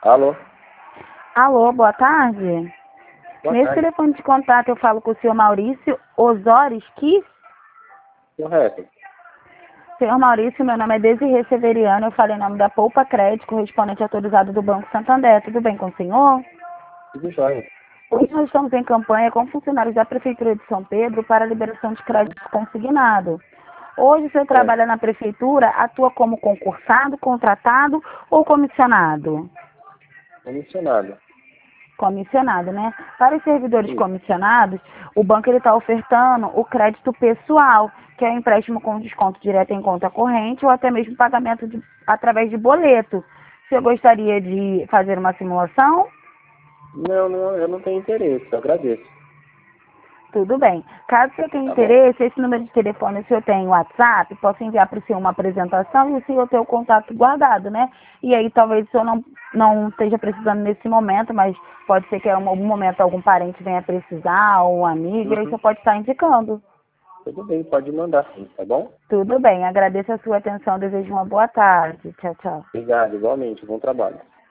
Alô? Alô, boa tarde. Boa Nesse tarde. telefone de contato eu falo com o senhor Maurício Osório Kiss. Correto. Senhor Maurício, meu nome é Desirê Severiano, eu falo em nome da Poupa Crédito, correspondente autorizado do Banco Santander. Tudo bem com o senhor? Tudo jóia. Hoje nós estamos em campanha com funcionários da Prefeitura de São Pedro para a liberação de crédito consignado. Hoje você É, trabalha na Prefeitura, atua como concursado, contratado ou comissionado? comissionado. Comissionado, né? Para os servidores Sim. comissionados, o banco está ofertando o crédito pessoal, que é o empréstimo com desconto direto em conta corrente ou até mesmo pagamento através de boleto. Você gostaria de fazer uma simulação? Não, eu não tenho interesse, eu agradeço. Tudo bem. Caso você tenha Tá bom? interesse, esse número de telefone, o senhor tem WhatsApp, posso enviar para o senhor uma apresentação e o senhor ter o contato guardado, né? E aí talvez o senhor não esteja precisando nesse momento, mas pode ser que em algum momento algum parente venha precisar, ou um amigo, e aí o Uhum. senhor pode estar indicando. Tudo bem, pode mandar sim, tá bom? Tudo bem. Agradeço a sua atenção, desejo uma boa tarde. Tchau, tchau. Obrigado, igualmente, bom trabalho.